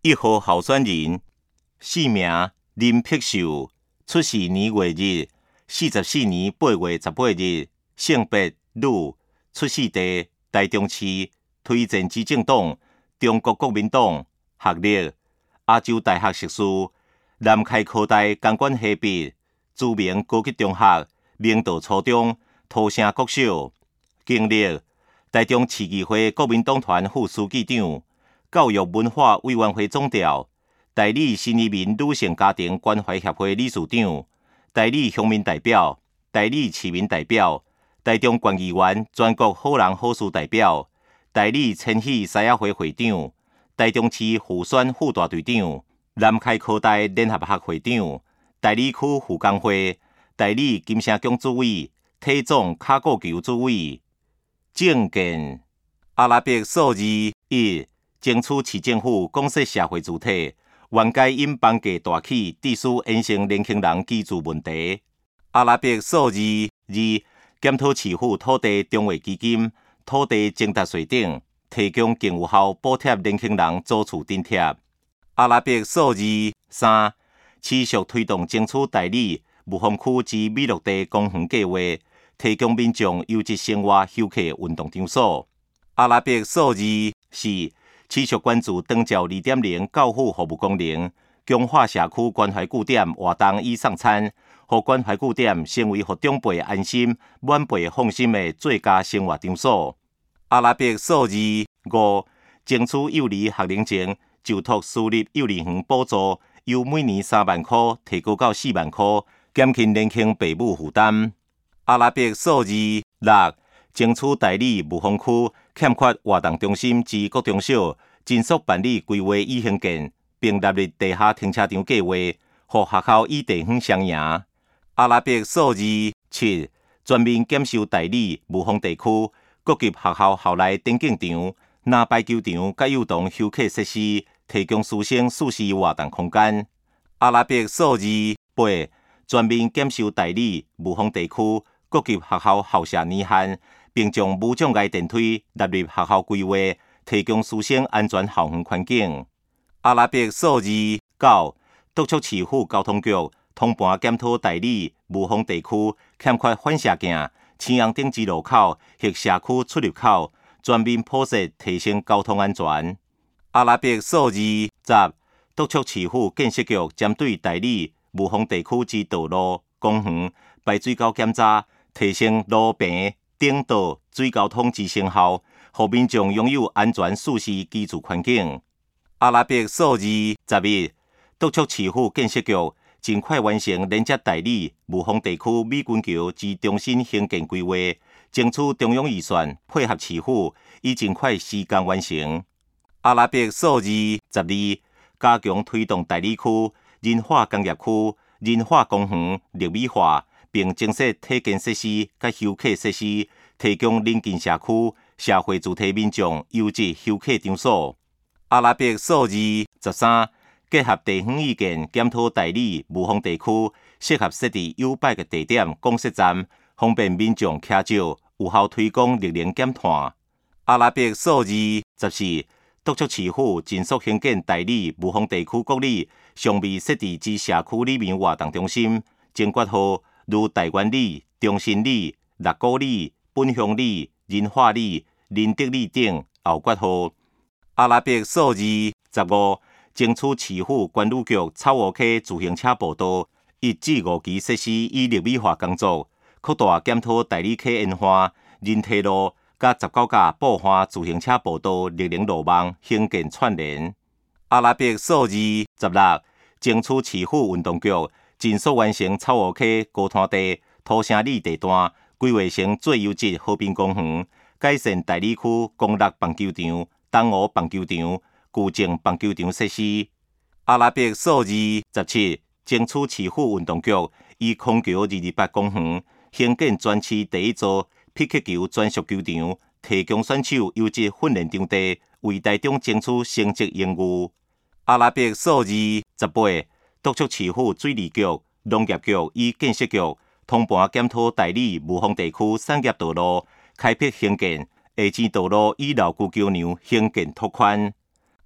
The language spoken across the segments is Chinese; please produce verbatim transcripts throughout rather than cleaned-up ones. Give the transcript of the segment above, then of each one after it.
一号候选人，姓名林碧秀，出世年月日四十四年八月十八日，性别女，出世地台中市，推荐之政党中国国民党，学历亚洲大学硕士，南开科大公管系毕，知名高级中学、明道初中、土城国小，经历台中市议会国民党团副书记长。教育文化委员会总调，代理新移民女性家庭关怀协会理事长，代理乡民代表，代理市民代表，台中县议员全国好人好事代表，代理千禧狮仔会会长，台中市妇选副大队长，南开科大联合学会长，代理区妇工会，代理金城宫主委，体总卡固球主委。政见阿拉伯数字一。争取市政府公设社会主体，原该因房价大起，致使衍生年轻人居住问题。阿拉伯数字二，检讨市府土地中划基金、土地征达税等，提供更有效补贴年轻人租厝津贴。阿拉伯数字三，持续推动争取代理雾峰区之美乐地公园计划，提供民众优质生活休憩运动场所。阿拉伯数字四。持续关注长照 二点零 教辅服务功能，强化社区关怀据点活动与送餐，让关怀据点成为让长辈安心、晚辈放心的最佳生活场所。阿拉伯数字五，争取幼儿学龄前就读私立幼儿园补助，由每年三万块提高到四万块，减轻年轻父母负担。阿拉伯数字六，争取代理雾峰区欠缺活动中心之各中小，尽速办理规划与兴建，并纳入地下停车场计划，让学校与地方双赢。阿拉伯数字七，全面检修代理雾峰地区各级学校校内电竞场、篮排球场、甲幼童休憩设施，提供师生舒适活动空间。阿拉伯数字八，全面检修代理雾峰地区各级学校校舍年限，并将无障碍电梯纳入学校规划，提供师生安全校园环境。阿拉伯数字九，督促市府交通局通盘检讨代理雾峰地区欠缺反射镜、青阳顶之路口或社区出入口，全面铺设，提升交通安全。阿拉伯数字十，督促市府建设局针对代理雾峰地区之道路、公园排水沟检查，提升路平、顶道水交通之成效，让民众拥有安全舒适居住环境。阿拉伯数字十一，督促市府建设局尽快完成连接代理雾峰地区美军桥之中心兴建规划，争取中央预算配合市府，以尽快时间完成。阿拉伯数字十二，加强推动代理区、人化工业区、人化公园绿美化，并增设体健设施甲休憩设施，提供邻近社区、社会主体民众优质休憩场所。阿拉伯数字十三，结合地方意见，检讨代理雾峰地区适合设置优摆的地点公设站，方便民众骑照，有效推广绿能减碳。阿拉伯数字十四，督促市府尽速兴建代理雾峰地区各里尚未设置之社区里面活动中心、精决号，如台湾里、中心里、六股里、本乡里、仁化里、仁德里等后决号。阿拉伯数字十五，争取市府管理局草湖溪自行车步道一至五期设施以绿美化工作，扩大检讨代理溪沿岸、仁体路甲十九架步行自行车步道绿能路网兴建串联。阿拉伯数字十六，争取市府运动局尽速完成草湖溪高滩地、土城里地段规划成最优质和平公园，改善代理区公立棒球场、东湖棒球场、旧正棒球场设施。阿拉伯数字十七，争取市府运动局以空桥二二八公园兴建全市第一座匹克球专属球场，提供选手优质训练场地，为台中争取成绩荣誉。阿拉伯数字十八，督促市府水利局、农业局与建设局通盘检讨代理雾峰地区产业道路，开辟兴建下水道路与老旧桥梁兴建拓宽。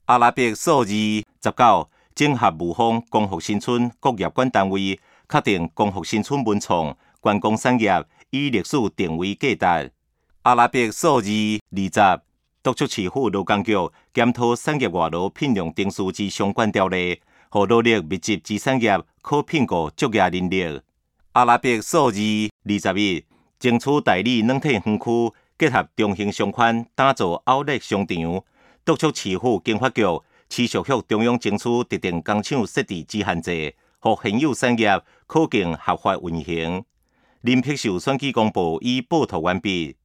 阿拉伯数字十九，整合雾峰光复新村各业管单位确定光复新村文创观光产业以历史定位价值。阿拉伯数字二十，督促市府劳工局检讨产业外劳聘用定序之相关条例，互努力密集之产业可聘雇职业人力。阿拉伯数字二十一，争取代理软体园区结合中型商圈，打造奥莱商场，督促市府经发局持续向中央争取特定工厂设置之限制，互现有产业可经合法运行。林碧秀选举公报已报道完毕。